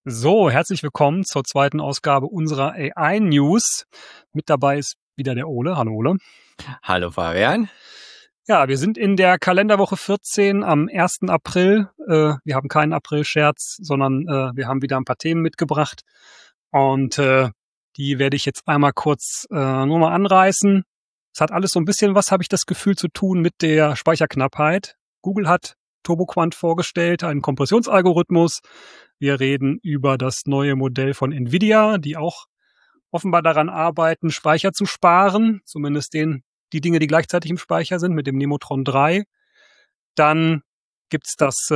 So, herzlich willkommen zur zweiten Ausgabe unserer AI-News. Mit dabei ist wieder der Ole. Hallo Ole. Hallo Fabian. Ja, wir sind in der Kalenderwoche 14 am 1. April. Wir haben keinen April-Scherz, sondern wir haben wieder ein paar Themen mitgebracht. Und die werde ich jetzt einmal kurz nur mal anreißen. Es hat alles so ein bisschen was, habe ich das Gefühl, zu tun mit der Speicherknappheit. Google hat TurboQuant vorgestellt, einen Kompressionsalgorithmus. Wir reden über das neue Modell von Nvidia, die auch offenbar daran arbeiten, Speicher zu sparen, zumindest die Dinge, die gleichzeitig im Speicher sind, mit dem Nemotron 3. Dann gibt's das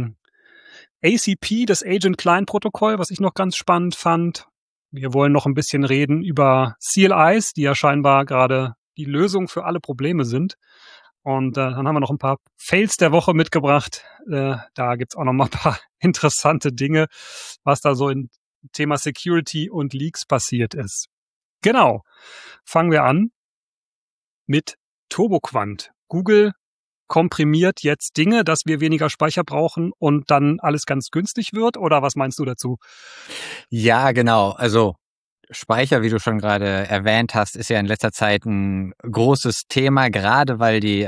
ACP, das Agent Client Protokoll, was ich noch ganz spannend fand. Wir wollen noch ein bisschen reden über CLIs, die ja scheinbar gerade die Lösung für alle Probleme sind. Und dann haben wir noch ein paar Fails der Woche mitgebracht. Da gibt's auch noch mal ein paar interessante Dinge, was da so im Thema Security und Leaks passiert ist. Genau. Fangen wir an mit TurboQuant. Google komprimiert jetzt Dinge, dass wir weniger Speicher brauchen und dann alles ganz günstig wird? Oder was meinst du dazu? Ja, genau. Also Speicher, wie du schon gerade erwähnt hast, ist ja in letzter Zeit ein großes Thema, gerade weil die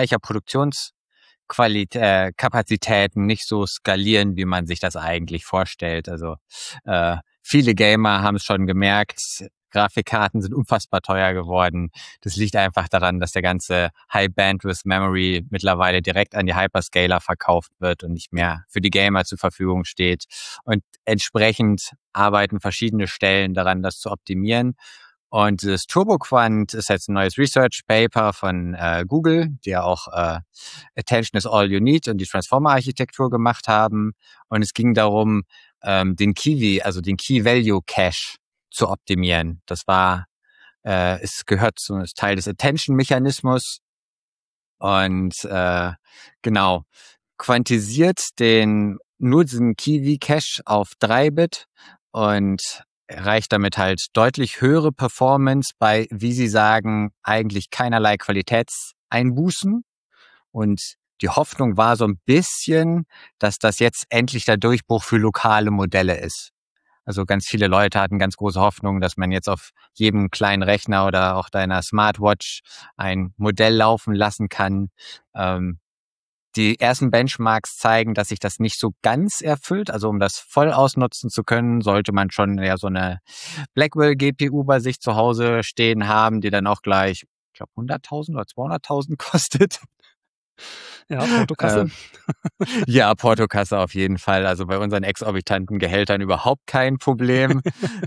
Speicherproduktionskapazitäten nicht so skalieren, wie man sich das eigentlich vorstellt. Also viele Gamer haben es schon gemerkt, Grafikkarten sind unfassbar teuer geworden. Das liegt einfach daran, dass der ganze High-Bandwidth-Memory mittlerweile direkt an die Hyperscaler verkauft wird und nicht mehr für die Gamer zur Verfügung steht. Und entsprechend arbeiten verschiedene Stellen daran, das zu optimieren. Und das TurboQuant ist jetzt ein neues Research Paper von Google, die ja auch Attention is all you need und die Transformer-Architektur gemacht haben. Und es ging darum, den Kiwi, also den Key-Value-Cache zu optimieren. Das war, es gehört zu, ist Teil des Attention-Mechanismus und genau, quantisiert nur diesen Kiwi-Cache auf 3-Bit und erreicht damit halt deutlich höhere Performance bei, wie sie sagen, eigentlich keinerlei Qualitätseinbußen. Und die Hoffnung war so ein bisschen, dass das jetzt endlich der Durchbruch für lokale Modelle ist. Also ganz viele Leute hatten ganz große Hoffnung, dass man jetzt auf jedem kleinen Rechner oder auch deiner Smartwatch ein Modell laufen lassen kann. Die ersten Benchmarks zeigen, dass sich das nicht so ganz erfüllt. Also um das voll ausnutzen zu können, sollte man schon ja so eine Blackwell-GPU bei sich zu Hause stehen haben, die dann auch gleich, ich glaube, 100.000 oder 200.000 kostet. Ja, Portokasse. Ja, Portokasse auf jeden Fall. Also bei unseren exorbitanten Gehältern überhaupt kein Problem.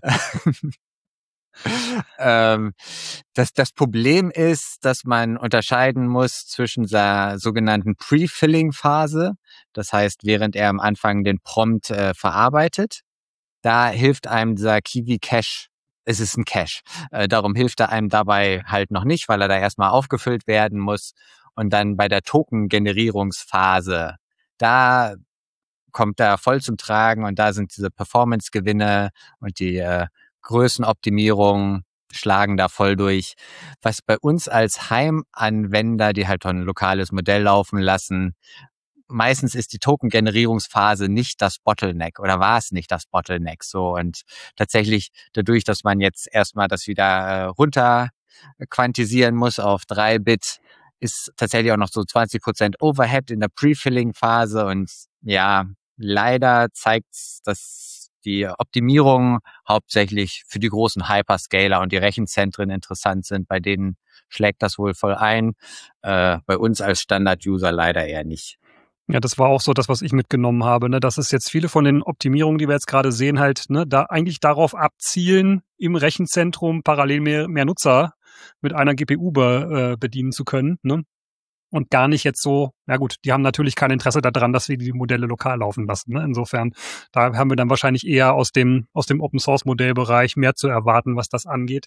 Das Problem ist, dass man unterscheiden muss zwischen der sogenannten Pre-Filling-Phase. Das heißt, während er am Anfang den Prompt verarbeitet, da hilft einem dieser Kiwi-Cache. Es ist ein Cache. Darum hilft er einem dabei halt noch nicht, weil er da erstmal aufgefüllt werden muss. Und dann bei der Token-Generierungsphase, da kommt er voll zum Tragen und da sind diese Performance-Gewinne und die Größenoptimierung schlagen da voll durch. Was bei uns als Heimanwender, die halt ein lokales Modell laufen lassen, meistens ist die Token-Generierungsphase nicht das Bottleneck oder war es nicht das Bottleneck so. Und tatsächlich dadurch, dass man jetzt erstmal das wieder runter quantisieren muss auf 3-Bit, ist tatsächlich auch noch so 20% Overhead in der Pre-Filling-Phase. Und ja, leider zeigt es, dass die Optimierungen hauptsächlich für die großen Hyperscaler und die Rechenzentren interessant sind. Bei denen schlägt das wohl voll ein. Bei uns als Standard-User leider eher nicht. Ja, das war auch so das, was ich mitgenommen habe, ne, dass es jetzt viele von den Optimierungen, die wir jetzt gerade sehen, halt, ne, da eigentlich darauf abzielen, im Rechenzentrum parallel mehr Nutzer mit einer GPU bedienen zu können, ne? Und gar nicht jetzt so, ja gut, die haben natürlich kein Interesse daran, dass wir die Modelle lokal laufen lassen, ne? Insofern, da haben wir dann wahrscheinlich eher aus dem Open-Source-Modellbereich mehr zu erwarten, was das angeht.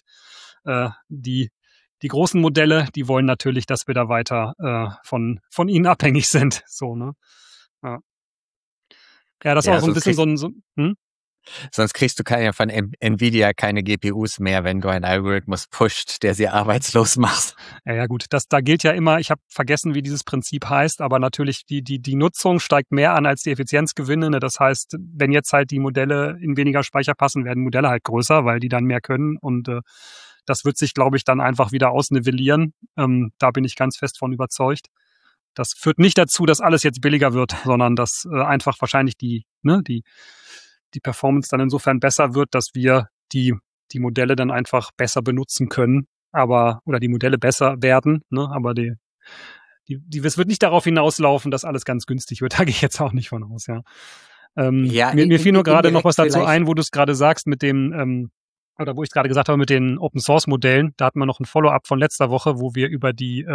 Die großen Modelle, die wollen natürlich, dass wir da weiter von ihnen abhängig sind. So, ne? Ja. Ja, das ist Ja, auch so ein sonst bisschen kriegt hm? Sonst kriegst du von Nvidia keine GPUs mehr, wenn du einen Algorithmus pusht, der sie arbeitslos macht. Ja, gut, da gilt ja immer, ich habe vergessen, wie dieses Prinzip heißt, aber natürlich die Nutzung steigt mehr an als die Effizienzgewinne. Ne? Das heißt, wenn jetzt halt die Modelle in weniger Speicher passen, werden Modelle halt größer, weil die dann mehr können und das wird sich, glaube ich, dann einfach wieder ausnivellieren. Da bin ich ganz fest von überzeugt. Das führt nicht dazu, dass alles jetzt billiger wird, sondern dass einfach wahrscheinlich die Performance dann insofern besser wird, dass wir die Modelle dann einfach besser benutzen können, oder die Modelle besser werden, ne? Aber es wird nicht darauf hinauslaufen, dass alles ganz günstig wird. Da gehe ich jetzt auch nicht von aus, ja. Ja, mir fiel nur gerade noch was dazu vielleicht ein, wo du es gerade sagst mit dem, oder wo ich es gerade gesagt habe mit den Open-Source-Modellen. Da hatten wir noch ein Follow-up von letzter Woche, wo wir über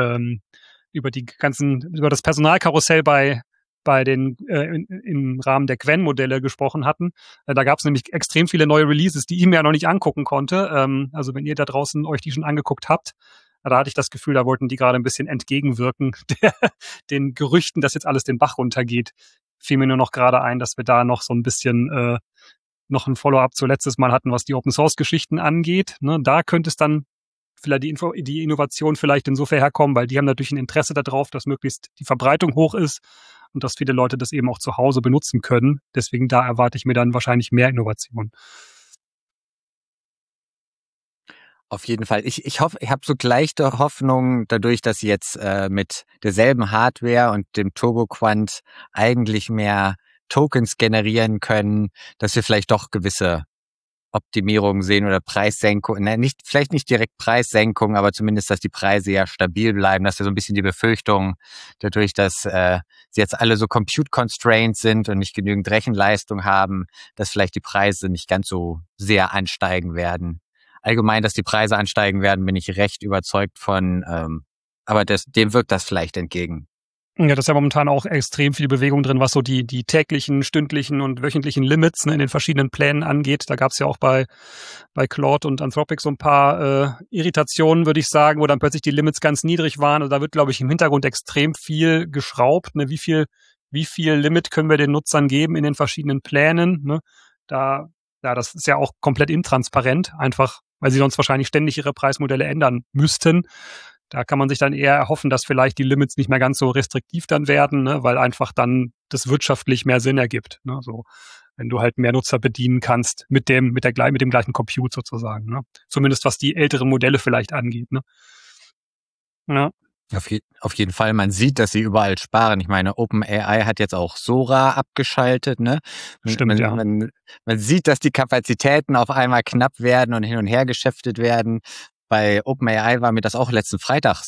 das Personalkarussell im Rahmen der Qwen-Modelle gesprochen hatten. Da gab es nämlich extrem viele neue Releases, die ich mir ja noch nicht angucken konnte. Also wenn ihr da draußen euch die schon angeguckt habt, da hatte ich das Gefühl, da wollten die gerade ein bisschen entgegenwirken den Gerüchten, dass jetzt alles den Bach runtergeht. Fiel mir nur noch gerade ein, dass wir da noch so ein bisschen noch ein Follow-up zu letztes Mal hatten, was die Open-Source-Geschichten angeht. Ne, da könnte es dann vielleicht die Innovation vielleicht insofern herkommen, weil die haben natürlich ein Interesse darauf, dass möglichst die Verbreitung hoch ist und dass viele Leute das eben auch zu Hause benutzen können. Deswegen da erwarte ich mir dann wahrscheinlich mehr Innovation. auf jeden Fall. Ich hoffe, ich habe so leichte Hoffnung dadurch, dass sie jetzt mit derselben Hardware und dem TurboQuant eigentlich mehr Tokens generieren können, dass wir vielleicht doch gewisse Optimierungen sehen oder Preissenkung, vielleicht nicht direkt Preissenkung, aber zumindest, dass die Preise ja stabil bleiben. Das ist ja so ein bisschen die Befürchtung, dadurch, dass sie jetzt alle so Compute-Constraints sind und nicht genügend Rechenleistung haben, dass vielleicht die Preise nicht ganz so sehr ansteigen werden. Allgemein, dass die Preise ansteigen werden, bin ich recht überzeugt von, aber dem wirkt das vielleicht entgegen. Ja, das ist ja momentan auch extrem viel Bewegung drin, was so die täglichen, stündlichen und wöchentlichen Limits in den verschiedenen Plänen angeht. Da gab es ja auch bei Claude und Anthropic so ein paar Irritationen, würde ich sagen, wo dann plötzlich die Limits ganz niedrig waren. Und da wird, glaube ich, im Hintergrund extrem viel geschraubt. Ne? Wie viel Limit können wir den Nutzern geben in den verschiedenen Plänen? Ne? Das ist ja auch komplett intransparent, einfach, weil sie sonst wahrscheinlich ständig ihre Preismodelle ändern müssten. Da kann man sich dann eher erhoffen, dass vielleicht die Limits nicht mehr ganz so restriktiv dann werden, ne, weil einfach dann das wirtschaftlich mehr Sinn ergibt. Ne, so, wenn du halt mehr Nutzer bedienen kannst mit dem gleichen Compute sozusagen. Ne? Zumindest was die älteren Modelle vielleicht angeht. Ne? Ja. Auf jeden Fall, man sieht, dass sie überall sparen. Ich meine, OpenAI hat jetzt auch Sora abgeschaltet, ne? Stimmt, ja. Man sieht, dass die Kapazitäten auf einmal knapp werden und hin und her geschäftet werden. Bei OpenAI war mir das auch letzten Freitag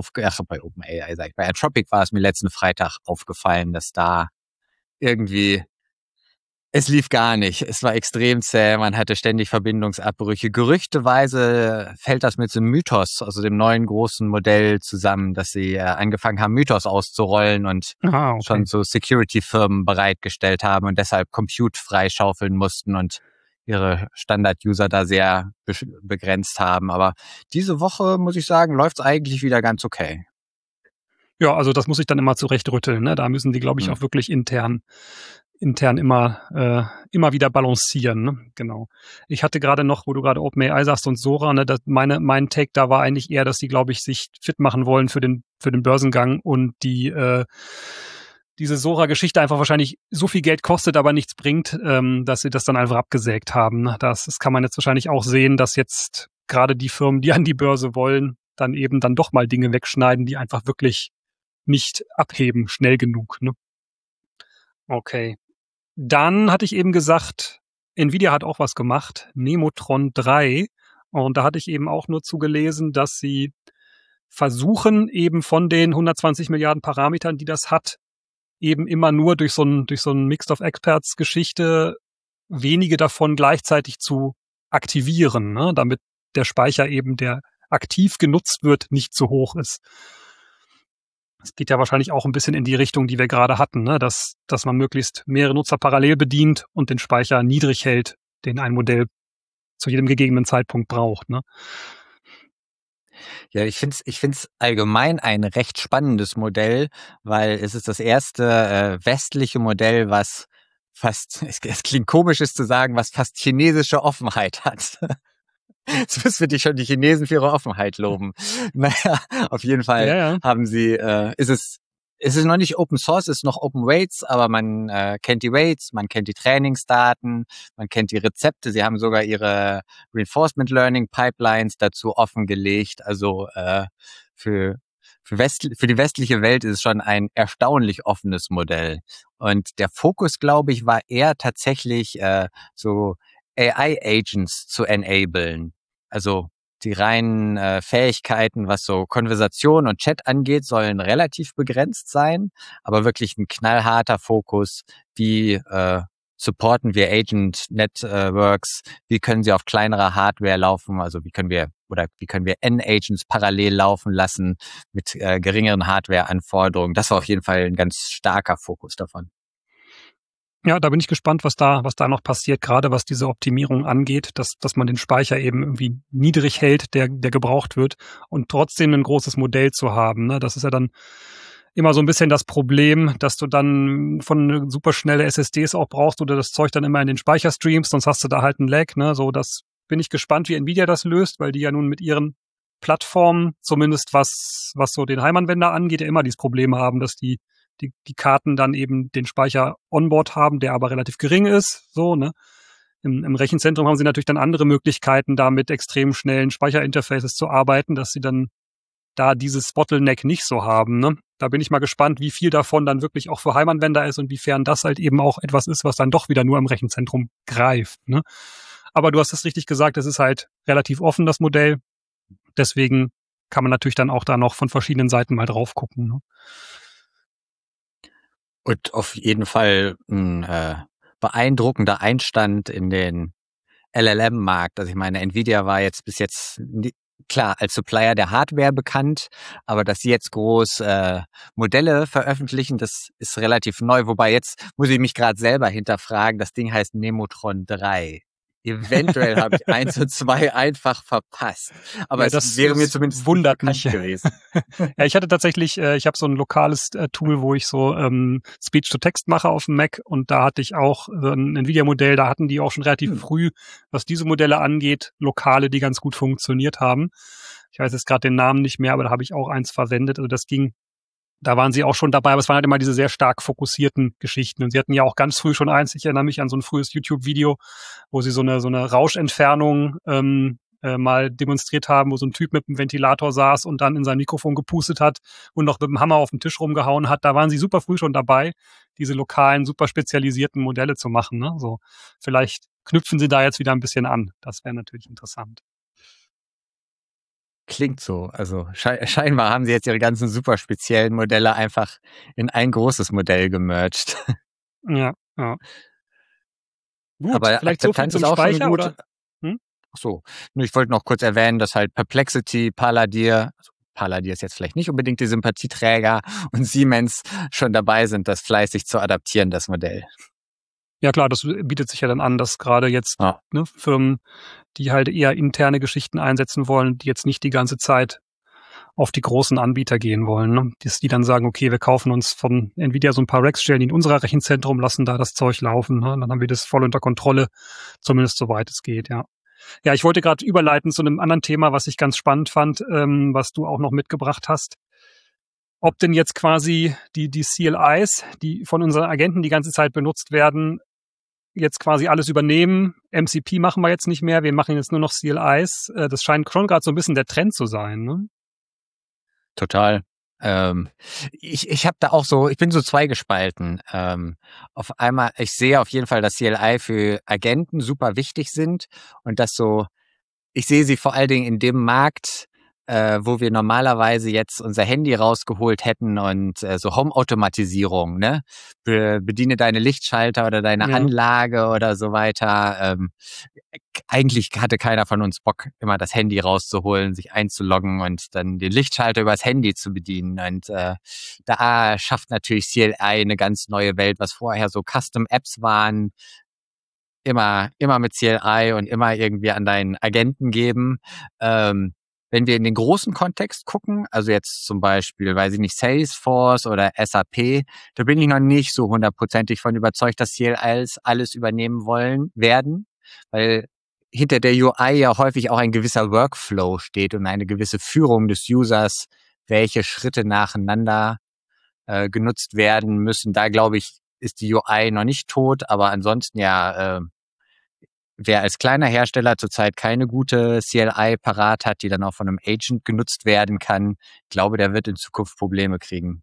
bei Anthropic war es mir letzten Freitag aufgefallen, dass da irgendwie es lief gar nicht. Es war extrem zäh. Man hatte ständig Verbindungsabbrüche. Gerüchteweise fällt das mit dem Mythos, also dem neuen großen Modell zusammen, dass sie angefangen haben, Mythos auszurollen und schon so Security-Firmen bereitgestellt haben und deshalb Compute freischaufeln mussten und ihre Standard-User da sehr begrenzt haben. Aber diese Woche, muss ich sagen, läuft es eigentlich wieder ganz okay. Ja, also das muss ich dann immer zurechtrütteln. Ne? Da müssen die, glaube ich, auch wirklich intern immer wieder balancieren. Ne? Genau. Ich hatte gerade noch, wo du gerade OpenAI sagst und Sora, ne, mein Take da war eigentlich eher, dass die, glaube ich, sich fit machen wollen für den Börsengang und diese Sora-Geschichte einfach wahrscheinlich so viel Geld kostet, aber nichts bringt, dass sie das dann einfach abgesägt haben. Ne? Das kann man jetzt wahrscheinlich auch sehen, dass jetzt gerade die Firmen, die an die Börse wollen, dann eben dann doch mal Dinge wegschneiden, die einfach wirklich nicht abheben, schnell genug. Ne? Okay. Dann hatte ich eben gesagt, Nvidia hat auch was gemacht, Nemotron 3. Und da hatte ich eben auch nur zugelesen, dass sie versuchen, eben von den 120 Milliarden Parametern, die das hat, eben immer nur durch so ein Mixed of Experts Geschichte wenige davon gleichzeitig zu aktivieren, ne? Damit der Speicher eben, der aktiv genutzt wird, nicht zu hoch ist. Es geht ja wahrscheinlich auch ein bisschen in die Richtung, die wir gerade hatten, ne? Dass man möglichst mehrere Nutzer parallel bedient und den Speicher niedrig hält, den ein Modell zu jedem gegebenen Zeitpunkt braucht. Ne? Ja, ich find's allgemein ein recht spannendes Modell, weil es ist das erste westliche Modell, was es klingt komisch, es zu sagen, was fast chinesische Offenheit hat. Jetzt müssen wir dich schon die Chinesen für ihre Offenheit loben. Naja, auf jeden Fall Ja. haben sie, ist es noch nicht Open Source, es ist noch Open Weights, aber man kennt die Weights, man kennt die Trainingsdaten, man kennt die Rezepte. Sie haben sogar ihre Reinforcement Learning Pipelines dazu offengelegt. Also für die westliche Welt ist es schon ein erstaunlich offenes Modell. Und der Fokus, glaube ich, war eher tatsächlich so AI-Agents zu enablen. Also die reinen Fähigkeiten, was so Konversation und Chat angeht, sollen relativ begrenzt sein, aber wirklich ein knallharter Fokus, wie supporten wir Agent Networks, wie können sie auf kleinerer Hardware laufen, also wie können wir N-Agents parallel laufen lassen mit geringeren Hardware-Anforderungen. Das war auf jeden Fall ein ganz starker Fokus davon. Ja, da bin ich gespannt, was da noch passiert, gerade was diese Optimierung angeht, dass man den Speicher eben irgendwie niedrig hält, der gebraucht wird, und trotzdem ein großes Modell zu haben. Ne? Das ist ja dann immer so ein bisschen das Problem, dass du dann von super schnelle SSDs auch brauchst oder das Zeug dann immer in den Speicher streamst, sonst hast du da halt einen Lag. Ne? So, das bin ich gespannt, wie Nvidia das löst, weil die ja nun mit ihren Plattformen, zumindest was so den Heimanwender angeht, ja immer dieses Problem haben, dass die Karten dann eben den Speicher onboard haben, der aber relativ gering ist, so, ne. Im Rechenzentrum haben sie natürlich dann andere Möglichkeiten, da mit extrem schnellen Speicherinterfaces zu arbeiten, dass sie dann da dieses Bottleneck nicht so haben, ne. Da bin ich mal gespannt, wie viel davon dann wirklich auch für Heimanwender ist und wiefern das halt eben auch etwas ist, was dann doch wieder nur im Rechenzentrum greift, ne. Aber du hast es richtig gesagt, es ist halt relativ offen, das Modell. Deswegen kann man natürlich dann auch da noch von verschiedenen Seiten mal drauf gucken, ne. Und auf jeden Fall ein beeindruckender Einstand in den LLM-Markt. Also ich meine, Nvidia war jetzt bis jetzt klar als Supplier der Hardware bekannt, aber dass sie jetzt groß Modelle veröffentlichen, das ist relativ neu. Wobei jetzt muss ich mich gerade selber hinterfragen, das Ding heißt Nemotron 3. Eventuell habe ich 1 und 2 einfach verpasst. Aber Ja, es das wäre mir zumindest wundert nicht mich gewesen. Ja, ich hatte tatsächlich, ich habe so ein lokales Tool, wo ich so Speech-to-Text mache auf dem Mac, und da hatte ich auch ein Nvidia-Modell, da hatten die auch schon relativ früh, was diese Modelle angeht, lokale, die ganz gut funktioniert haben. Ich weiß jetzt gerade den Namen nicht mehr, aber da habe ich auch eins verwendet. Also das ging, da waren sie auch schon dabei, aber es waren halt immer diese sehr stark fokussierten Geschichten. Und sie hatten ja auch ganz früh schon eins, ich erinnere mich an so ein frühes YouTube-Video, wo sie so eine Rauschentfernung mal demonstriert haben, wo so ein Typ mit einem Ventilator saß und dann in sein Mikrofon gepustet hat und noch mit dem Hammer auf den Tisch rumgehauen hat. Da waren sie super früh schon dabei, diese lokalen, super spezialisierten Modelle zu machen. Ne? So, vielleicht knüpfen sie da jetzt wieder ein bisschen an. Das wäre natürlich interessant. Klingt so. Also scheinbar haben sie jetzt ihre ganzen super speziellen Modelle einfach in ein großes Modell gemerged. Ja. Gut, Aber vielleicht so viel Akzeptanz zum ist auch schon Speicher, gut. oder? Hm? Ach so. Nur ich wollte noch kurz erwähnen, dass halt Perplexity, Palantir, also Palantir ist jetzt vielleicht nicht unbedingt die Sympathieträger, und Siemens schon dabei sind, das fleißig zu adaptieren, das Modell. Ja klar, das bietet sich ja dann an, dass gerade jetzt Firmen, die halt eher interne Geschichten einsetzen wollen, die jetzt nicht die ganze Zeit auf die großen Anbieter gehen wollen, ne? Die dann sagen, okay, wir kaufen uns von Nvidia so ein paar Racks, stellen die in unser Rechenzentrum, lassen da das Zeug laufen, ne? Dann haben wir das voll unter Kontrolle, zumindest soweit es geht, ja. Ja, ich wollte gerade überleiten zu einem anderen Thema, was ich ganz spannend fand, was du auch noch mitgebracht hast. Ob denn jetzt quasi die CLIs, die von unseren Agenten die ganze Zeit benutzt werden, jetzt quasi alles übernehmen. MCP machen wir jetzt nicht mehr, wir machen jetzt nur noch CLIs. Das scheint schon gerade so ein bisschen der Trend zu sein, ne? Total. Ich habe da auch so, ich bin so zweigespalten. Auf einmal, ich sehe auf jeden Fall, dass CLI für Agenten super wichtig sind, und dass so, ich sehe sie vor allen Dingen in dem Markt, wo wir normalerweise jetzt unser Handy rausgeholt hätten und so Home-Automatisierung, ne? Bediene deine Lichtschalter oder deine Anlage oder so weiter. Eigentlich hatte keiner von uns Bock, immer das Handy rauszuholen, sich einzuloggen und dann den Lichtschalter übers Handy zu bedienen. Und da schafft natürlich CLI eine ganz neue Welt, was vorher so Custom-Apps waren, immer mit CLI und immer irgendwie an deinen Agenten geben. wenn wir in den großen Kontext gucken, also jetzt zum Beispiel, weiß ich nicht, Salesforce oder SAP, da bin ich noch nicht so hundertprozentig von überzeugt, dass sie alles übernehmen werden, weil hinter der UI ja häufig auch ein gewisser Workflow steht und eine gewisse Führung des Users, welche Schritte nacheinander genutzt werden müssen. Da glaube ich, ist die UI noch nicht tot, aber ansonsten ja, wer als kleiner Hersteller zurzeit keine gute CLI parat hat, die dann auch von einem Agent genutzt werden kann, glaube, der wird in Zukunft Probleme kriegen.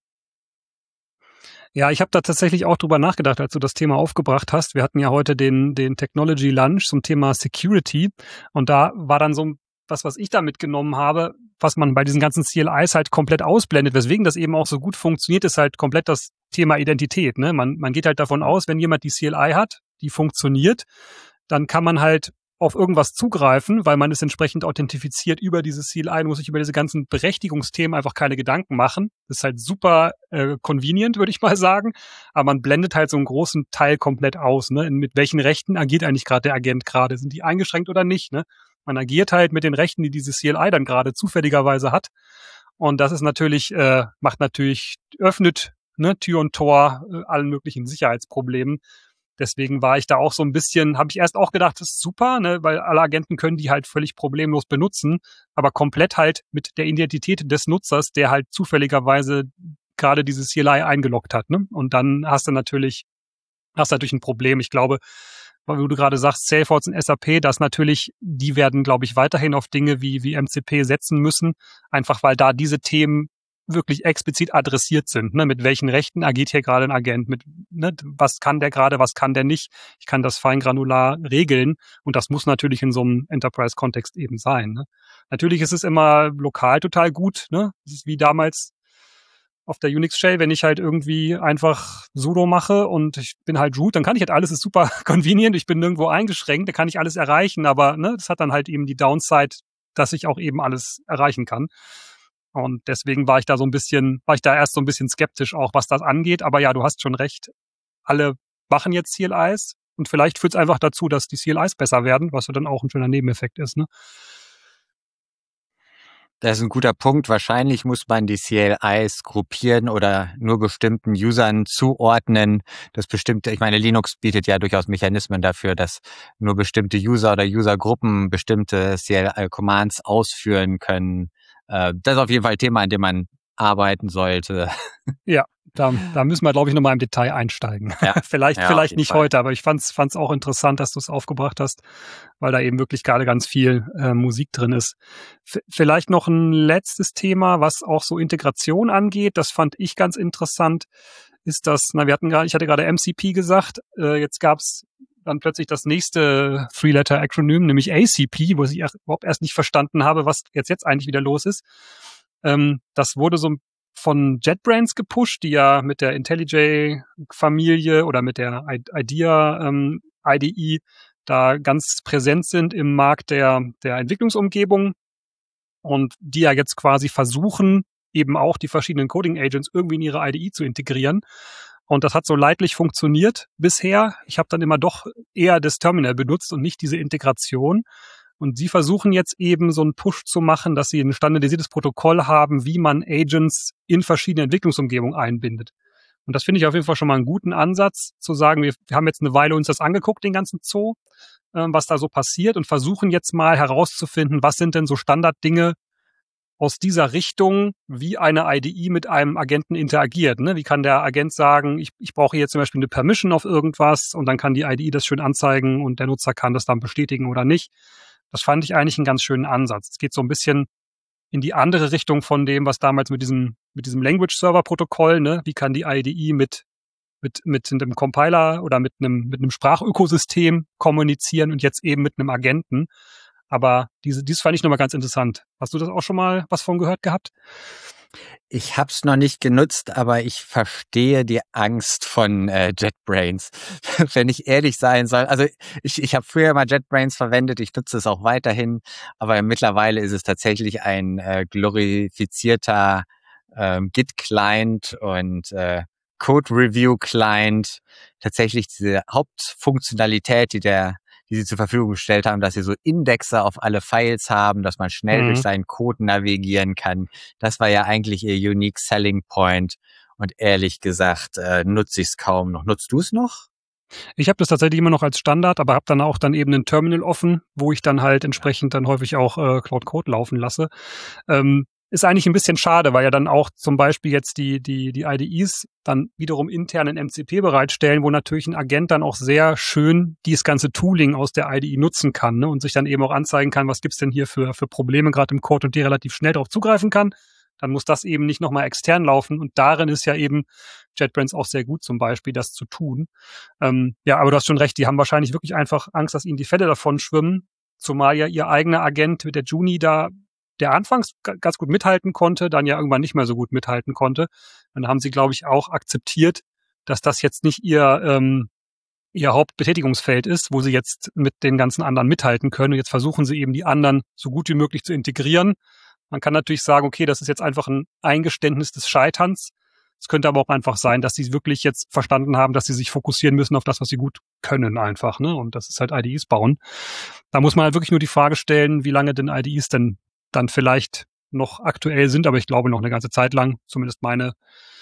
Ja, ich habe da tatsächlich auch drüber nachgedacht, als du das Thema aufgebracht hast. Wir hatten ja heute den Technology Lunch zum Thema Security und da war dann so was ich da mitgenommen habe, was man bei diesen ganzen CLIs halt komplett ausblendet, weswegen das eben auch so gut funktioniert, ist halt komplett das Thema Identität. Ne? Man geht halt davon aus, wenn jemand die CLI hat, die funktioniert, dann kann man halt auf irgendwas zugreifen, weil man es entsprechend authentifiziert über dieses CLI, muss sich über diese ganzen Berechtigungsthemen einfach keine Gedanken machen. Das ist halt super convenient, würde ich mal sagen, aber man blendet halt so einen großen Teil komplett aus. Ne? Mit welchen Rechten agiert eigentlich gerade der Agent gerade? Sind die eingeschränkt oder nicht? Ne? Man agiert halt mit den Rechten, die dieses CLI dann gerade zufälligerweise hat. Und das ist natürlich, öffnet Tür und Tor allen möglichen Sicherheitsproblemen. Deswegen war ich da auch so ein bisschen, habe ich erst auch gedacht, das ist super, ne, weil alle Agenten können die halt völlig problemlos benutzen, aber komplett halt mit der Identität des Nutzers, der halt zufälligerweise gerade dieses CLI eingeloggt hat. Ne? Und dann hast du natürlich ein Problem. Ich glaube, weil du gerade sagst, Salesforce und SAP, die werden, glaube ich, weiterhin auf Dinge wie MCP setzen müssen, einfach weil da diese Themen wirklich explizit adressiert sind. Ne? Mit welchen Rechten agiert hier gerade ein Agent? Was kann der gerade, was kann der nicht? Ich kann das feingranular regeln und das muss natürlich in so einem Enterprise-Kontext eben sein. Ne? Natürlich ist es immer lokal total gut. Ne? Das ist wie damals auf der Unix-Shell, wenn ich halt irgendwie einfach sudo mache und ich bin halt root, dann kann ich halt alles, ist super convenient, ich bin nirgendwo eingeschränkt, da kann ich alles erreichen, aber das hat dann halt eben die Downside, dass ich auch eben alles erreichen kann. Und deswegen war ich da erst so ein bisschen skeptisch auch, was das angeht. Aber ja, du hast schon recht. Alle machen jetzt CLIs und vielleicht führt es einfach dazu, dass die CLIs besser werden, was ja dann auch ein schöner Nebeneffekt ist, ne? Das ist ein guter Punkt. Wahrscheinlich muss man die CLIs gruppieren oder nur bestimmten Usern zuordnen. Ich meine, Linux bietet ja durchaus Mechanismen dafür, dass nur bestimmte User oder Usergruppen bestimmte CLI-Commands ausführen können. Das ist auf jeden Fall ein Thema, an dem man arbeiten sollte. Ja, da müssen wir, glaube ich, nochmal im Detail einsteigen. Ja, vielleicht nicht heute, aber ich fand's auch interessant, dass du es aufgebracht hast, weil da eben wirklich gerade ganz viel Musik drin ist. Vielleicht noch ein letztes Thema, was auch so Integration angeht. Das fand ich ganz interessant, ist das, ich hatte gerade MCP gesagt, jetzt gab's dann plötzlich das nächste Three-Letter-Akronym, nämlich ACP, wo ich überhaupt erst nicht verstanden habe, was jetzt eigentlich wieder los ist. Das wurde so von JetBrains gepusht, die ja mit der IntelliJ-Familie oder mit der IDEA IDE da ganz präsent sind im Markt der Entwicklungsumgebung und die ja jetzt quasi versuchen, eben auch die verschiedenen Coding-Agents irgendwie in ihre IDE zu integrieren. Und das hat so leidlich funktioniert bisher. Ich habe dann immer doch eher das Terminal benutzt und nicht diese Integration. Und sie versuchen jetzt eben so einen Push zu machen, dass sie ein standardisiertes Protokoll haben, wie man Agents in verschiedene Entwicklungsumgebungen einbindet. Und das finde ich auf jeden Fall schon mal einen guten Ansatz, zu sagen, wir haben jetzt eine Weile uns das angeguckt, den ganzen Zoo, was da so passiert und versuchen jetzt mal herauszufinden, was sind denn so Standarddinge aus dieser Richtung, wie eine IDE mit einem Agenten interagiert. Ne? Wie kann der Agent sagen, ich brauche hier zum Beispiel eine Permission auf irgendwas und dann kann die IDE das schön anzeigen und der Nutzer kann das dann bestätigen oder nicht. Das fand ich eigentlich einen ganz schönen Ansatz. Es geht so ein bisschen in die andere Richtung von dem, was damals mit diesem Language-Server-Protokoll, ne? Wie kann die IDE mit einem Compiler oder mit einem Sprachökosystem kommunizieren und jetzt eben mit einem Agenten. Aber dies fand ich nochmal ganz interessant. Hast du das auch schon mal was von gehört gehabt? Ich habe es noch nicht genutzt, aber ich verstehe die Angst von JetBrains, wenn ich ehrlich sein soll. Also ich habe früher mal JetBrains verwendet, ich nutze es auch weiterhin, aber mittlerweile ist es tatsächlich ein glorifizierter Git-Client und Code-Review-Client. Tatsächlich diese Hauptfunktionalität, die die sie zur Verfügung gestellt haben, dass sie so Indexe auf alle Files haben, dass man schnell durch seinen Code navigieren kann. Das war ja eigentlich ihr Unique Selling Point. Und ehrlich gesagt, nutze ich es kaum noch. Nutzt du es noch? Ich habe das tatsächlich immer noch als Standard, aber habe dann auch dann eben ein Terminal offen, wo ich dann halt entsprechend dann häufig auch Cloud Code laufen lasse. Ist eigentlich ein bisschen schade, weil ja dann auch zum Beispiel jetzt die IDEs dann wiederum intern in MCP bereitstellen, wo natürlich ein Agent dann auch sehr schön dieses ganze Tooling aus der IDE nutzen kann, ne, und sich dann eben auch anzeigen kann, was gibt's denn hier für Probleme gerade im Code und die relativ schnell darauf zugreifen kann. Dann muss das eben nicht nochmal extern laufen. Und darin ist ja eben JetBrains auch sehr gut, zum Beispiel das zu tun. Ja, aber du hast schon recht, die haben wahrscheinlich wirklich einfach Angst, dass ihnen die Fälle davon schwimmen, zumal ja ihr eigener Agent mit der Juni da, der anfangs ganz gut mithalten konnte, dann ja irgendwann nicht mehr so gut mithalten konnte. Dann haben sie, glaube ich, auch akzeptiert, dass das jetzt nicht ihr Hauptbetätigungsfeld ist, wo sie jetzt mit den ganzen anderen mithalten können. Und jetzt versuchen sie eben, die anderen so gut wie möglich zu integrieren. Man kann natürlich sagen, okay, das ist jetzt einfach ein Eingeständnis des Scheiterns. Es könnte aber auch einfach sein, dass sie wirklich jetzt verstanden haben, dass sie sich fokussieren müssen auf das, was sie gut können einfach, ne? Und das ist halt IDEs bauen. Da muss man halt wirklich nur die Frage stellen, wie lange denn IDEs denn dann vielleicht noch aktuell sind, aber ich glaube noch eine ganze Zeit lang, zumindest mein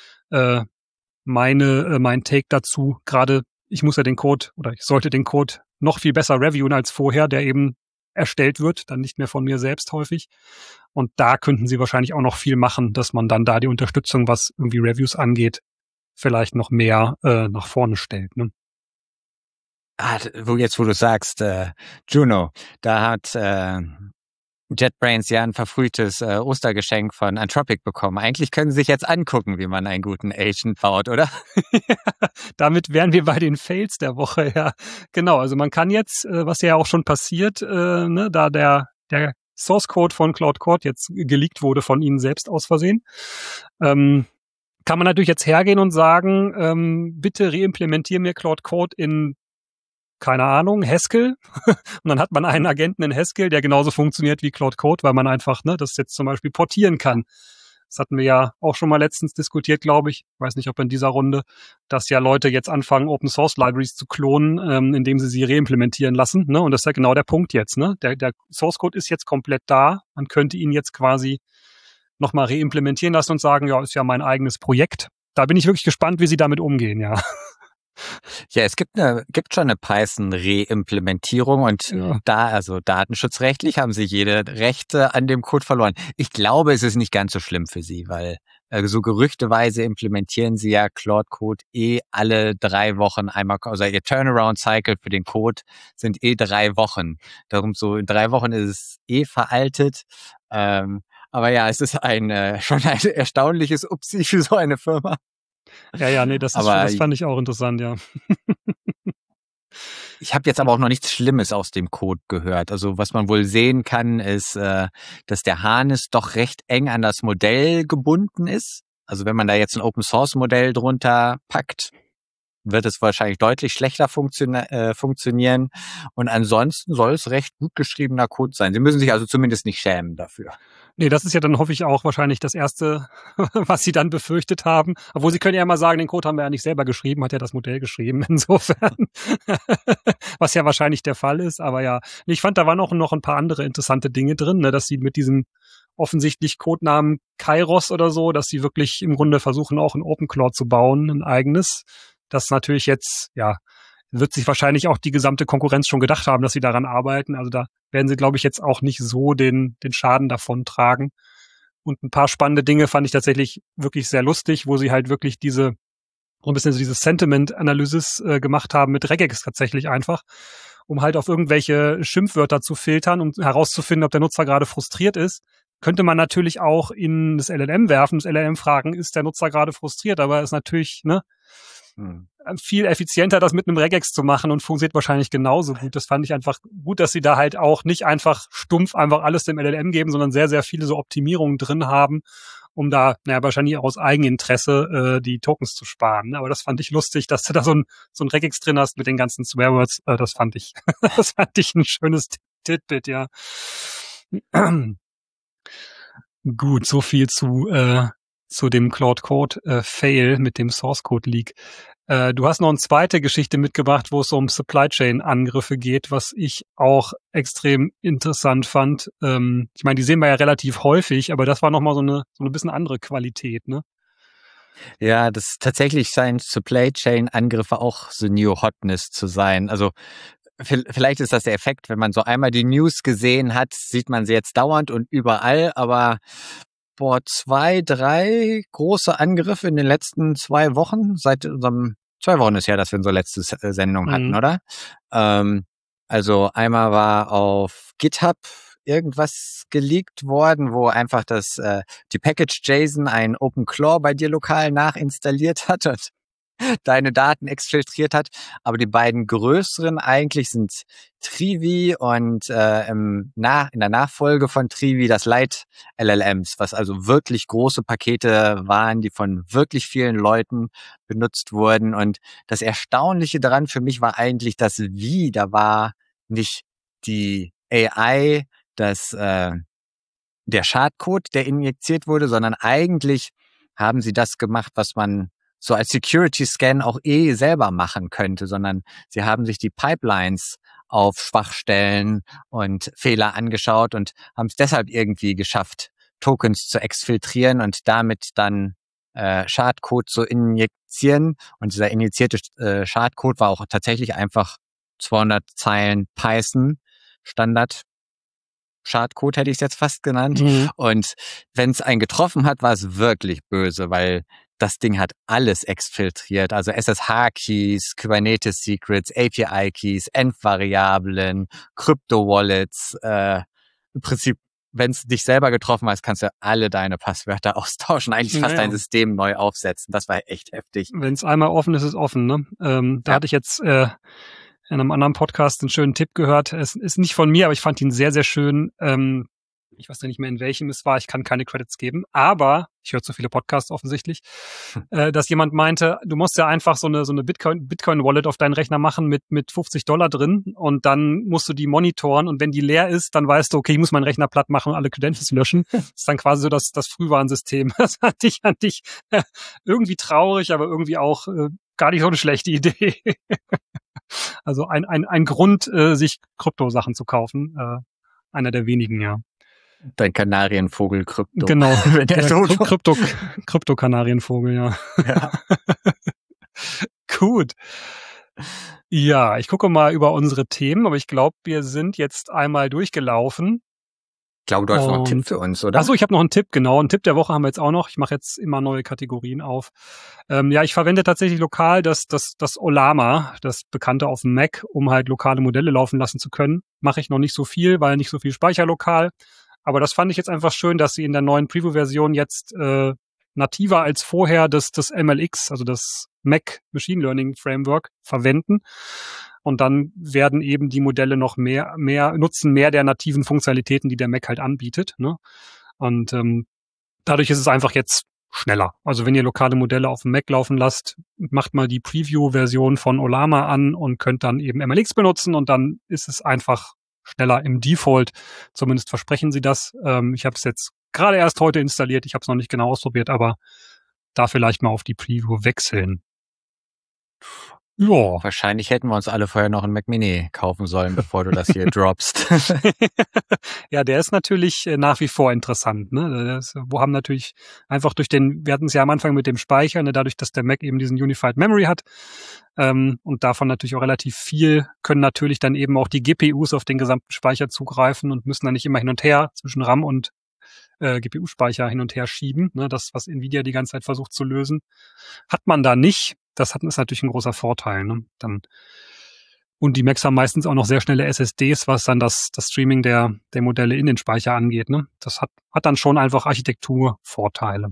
Take dazu. Gerade ich muss ja den Code oder ich sollte den Code noch viel besser reviewen als vorher, der eben erstellt wird, dann nicht mehr von mir selbst häufig. Und da könnten sie wahrscheinlich auch noch viel machen, dass man dann da die Unterstützung, was irgendwie Reviews angeht, vielleicht noch mehr nach vorne stellt. Ne? Wo du sagst, Juno, da hat JetBrains ja ein verfrühtes Ostergeschenk von Anthropic bekommen. Eigentlich können Sie sich jetzt angucken, wie man einen guten Agent baut, oder? Damit wären wir bei den Fails der Woche, ja. Genau, also man kann jetzt, was ja auch schon passiert, ne, da der Source Code von Cloud Code jetzt geleakt wurde von Ihnen selbst aus Versehen, kann man natürlich jetzt hergehen und sagen, bitte reimplementier mir Cloud Code in, keine Ahnung, Haskell. Und dann hat man einen Agenten in Haskell, der genauso funktioniert wie Cloud Code, weil man einfach das jetzt zum Beispiel portieren kann. Das hatten wir ja auch schon mal letztens diskutiert, glaube ich. Ich weiß nicht, ob in dieser Runde, dass ja Leute jetzt anfangen, Open Source Libraries zu klonen, indem sie reimplementieren lassen. Ne? Und das ist ja genau der Punkt jetzt. Ne? Der Source Code ist jetzt komplett da. Man könnte ihn jetzt quasi nochmal reimplementieren lassen und sagen, ja, ist ja mein eigenes Projekt. Da bin ich wirklich gespannt, wie sie damit umgehen, ja. Ja, es gibt schon eine Python-Reimplementierung und also datenschutzrechtlich haben sie jede Rechte an dem Code verloren. Ich glaube, es ist nicht ganz so schlimm für sie, weil so gerüchteweise implementieren sie ja Cloud Code alle 3 Wochen einmal, also ihr Turnaround-Cycle für den Code sind 3 Wochen. Darum so in 3 Wochen ist es veraltet. Aber ja, es ist schon ein erstaunliches Upsi für so eine Firma. Ja, nee, das fand ich auch interessant, ja. Ich habe jetzt aber auch noch nichts Schlimmes aus dem Code gehört. Also was man wohl sehen kann, ist, dass der Harness doch recht eng an das Modell gebunden ist. Also wenn man da jetzt ein Open-Source-Modell drunter packt, wird es wahrscheinlich deutlich schlechter funktionieren. Und ansonsten soll es recht gut geschriebener Code sein. Sie müssen sich also zumindest nicht schämen dafür. Nee, das ist ja dann, hoffe ich, auch wahrscheinlich das Erste, was sie dann befürchtet haben. Obwohl sie können ja immer sagen, den Code haben wir ja nicht selber geschrieben, hat ja das Modell geschrieben. Insofern, was ja wahrscheinlich der Fall ist. Aber ja, ich fand, da waren auch noch ein paar andere interessante Dinge drin, ne, dass sie mit diesem offensichtlich Codenamen Kairos oder so, dass sie wirklich im Grunde versuchen, auch ein OpenClaw zu bauen, ein eigenes. Das natürlich jetzt, ja, wird sich wahrscheinlich auch die gesamte Konkurrenz schon gedacht haben, dass sie daran arbeiten. Also da werden sie, glaube ich, jetzt auch nicht so den Schaden davon tragen. Und ein paar spannende Dinge fand ich tatsächlich wirklich sehr lustig, wo sie halt wirklich so ein bisschen so dieses Sentiment-Analysis gemacht haben mit Regex tatsächlich einfach, um halt auf irgendwelche Schimpfwörter zu filtern, um herauszufinden, ob der Nutzer gerade frustriert ist. Könnte man natürlich auch in das LLM werfen, das LLM fragen, ist der Nutzer gerade frustriert, aber ist natürlich, viel effizienter, das mit einem Regex zu machen und funktioniert wahrscheinlich genauso gut. Das fand ich einfach gut, dass sie da halt auch nicht einfach stumpf einfach alles dem LLM geben, sondern sehr, sehr viele so Optimierungen drin haben, um da, wahrscheinlich auch aus Eigeninteresse die Tokens zu sparen. Aber das fand ich lustig, dass du da so ein Regex drin hast mit den ganzen Swearwords. Das fand ich ein schönes Titbit, ja. Gut, so viel zu dem Cloud Code Fail mit dem Source Code Leak. Du hast noch eine zweite Geschichte mitgebracht, wo es um Supply Chain Angriffe geht, was ich auch extrem interessant fand. Ich meine, die sehen wir ja relativ häufig, aber das war nochmal so eine bisschen andere Qualität, ne? Ja, das tatsächlich scheinen Supply Chain Angriffe auch the new hotness zu sein. Also vielleicht ist das der Effekt, wenn man so einmal die News gesehen hat, sieht man sie jetzt dauernd und überall, aber 2, 3 große Angriffe in den letzten 2 Wochen, seit unserem 2 Wochen ist ja, dass wir unsere letzte Sendung hatten, oder? Also einmal war auf GitHub irgendwas geleakt worden, wo einfach die Package JSON ein OpenClaw bei dir lokal nachinstalliert hat und deine Daten exfiltriert hat. Aber die beiden größeren eigentlich sind Trivi und in der Nachfolge von Trivi das Lite LLMs, was also wirklich große Pakete waren, die von wirklich vielen Leuten benutzt wurden. Und das Erstaunliche daran für mich war eigentlich, da war nicht die AI, der Schadcode, der injiziert wurde, sondern eigentlich haben sie das gemacht, was man so als Security-Scan auch selber machen könnte, sondern sie haben sich die Pipelines auf Schwachstellen und Fehler angeschaut und haben es deshalb irgendwie geschafft, Tokens zu exfiltrieren und damit dann Schadcode zu injizieren. Und dieser injizierte Schadcode war auch tatsächlich einfach 200 Zeilen Python Standard Schadcode, hätte ich es jetzt fast genannt. Und wenn es einen getroffen hat, war es wirklich böse, weil das Ding hat alles exfiltriert. Also SSH-Keys, Kubernetes-Secrets, API-Keys, Endvariablen, Crypto-Wallets. Im Prinzip, wenn es dich selber getroffen hat, kannst du alle deine Passwörter austauschen, eigentlich fast dein System neu aufsetzen. Das war echt heftig. Wenn es einmal offen ist, ist es offen, ne? Da hatte ich jetzt in einem anderen Podcast einen schönen Tipp gehört. Es ist nicht von mir, aber ich fand ihn sehr, sehr schön. Ich weiß ja nicht mehr, in welchem es war. Ich kann keine Credits geben, aber ich höre zu viele Podcasts offensichtlich, dass jemand meinte, du musst ja einfach so eine Bitcoin-Wallet auf deinen Rechner machen mit $50 drin und dann musst du die monitoren und wenn die leer ist, dann weißt du, okay, ich muss meinen Rechner platt machen und alle Credentials löschen. Das ist dann quasi so das Frühwarnsystem. Das fand ich irgendwie traurig, aber irgendwie auch gar nicht so eine schlechte Idee. Also ein Grund, sich Kryptosachen zu kaufen. Einer der wenigen, ja. Dein Kanarienvogel Krypto. Genau, der Krypto-Kanarienvogel, ja. Gut. Ja, ich gucke mal über unsere Themen, aber ich glaube, wir sind jetzt einmal durchgelaufen. Ich glaube, du hast noch einen Tipp für uns, oder? Achso, ich habe noch einen Tipp, genau. Einen Tipp der Woche haben wir jetzt auch noch. Ich mache jetzt immer neue Kategorien auf. Ja, ich verwende tatsächlich lokal das Ollama, das Bekannte auf dem Mac, um halt lokale Modelle laufen lassen zu können. Mache ich noch nicht so viel, weil nicht so viel Speicher lokal. Aber das fand ich jetzt einfach schön, dass sie in der neuen Preview-Version jetzt nativer als vorher das MLX, also das Mac Machine Learning Framework, verwenden. Und dann werden eben die Modelle noch nutzen mehr der nativen Funktionalitäten, die der Mac halt anbietet. Ne? Und dadurch ist es einfach jetzt schneller. Also wenn ihr lokale Modelle auf dem Mac laufen lasst, macht mal die Preview-Version von Ollama an und könnt dann eben MLX benutzen und dann ist es einfach schneller im Default. Zumindest versprechen sie das. Ich habe es jetzt gerade erst heute installiert. Ich habe es noch nicht genau ausprobiert, aber da vielleicht mal auf die Preview wechseln. Ja. Wahrscheinlich hätten wir uns alle vorher noch einen Mac Mini kaufen sollen, bevor du das hier droppst. Ja, der ist natürlich nach wie vor interessant. Ne? Wir haben natürlich einfach wir hatten es ja am Anfang mit dem Speicher, ne? Dadurch, dass der Mac eben diesen Unified Memory hat und davon natürlich auch relativ viel, können natürlich dann eben auch die GPUs auf den gesamten Speicher zugreifen und müssen dann nicht immer hin und her zwischen RAM und GPU-Speicher hin und her schieben. Ne? Das, was Nvidia die ganze Zeit versucht zu lösen, hat man da nicht. Das ist natürlich ein großer Vorteil. Ne? Und die Macs haben meistens auch noch sehr schnelle SSDs, was dann das Streaming der Modelle in den Speicher angeht. Ne? Das hat dann schon einfach Architekturvorteile.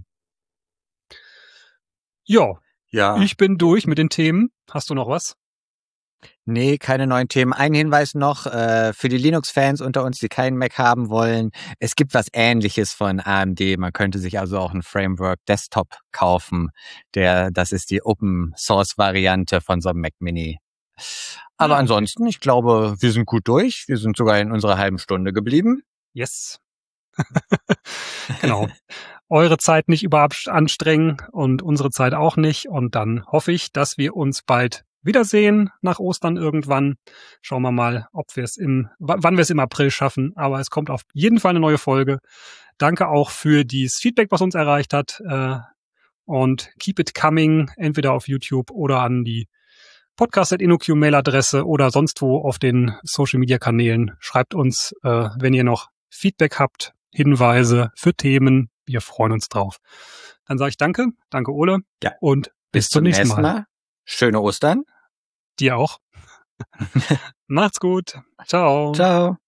Ja, ich bin durch mit den Themen. Hast du noch was? Nee, keine neuen Themen. Ein Hinweis noch für die Linux-Fans unter uns, die keinen Mac haben wollen. Es gibt was Ähnliches von AMD. Man könnte sich also auch ein Framework Desktop kaufen. Das ist die Open-Source-Variante von so einem Mac Mini. Aber ansonsten, ich glaube, wir sind gut durch. Wir sind sogar in unserer halben Stunde geblieben. Yes. Genau. eure Zeit nicht anstrengen und unsere Zeit auch nicht. Und dann hoffe ich, dass wir uns bald wiedersehen nach Ostern irgendwann. Schauen wir mal, wann wir es im April schaffen. Aber es kommt auf jeden Fall eine neue Folge. Danke auch für das Feedback, was uns erreicht hat. Und keep it coming, entweder auf YouTube oder an die podcast@InnoQ-Mail-Adresse oder sonst wo auf den Social-Media-Kanälen. Schreibt uns, wenn ihr noch Feedback habt, Hinweise für Themen. Wir freuen uns drauf. Dann sage ich danke Ole, ja. Und bis zum nächsten Mal. Schöne Ostern. Dir auch. Macht's gut. Ciao. Ciao.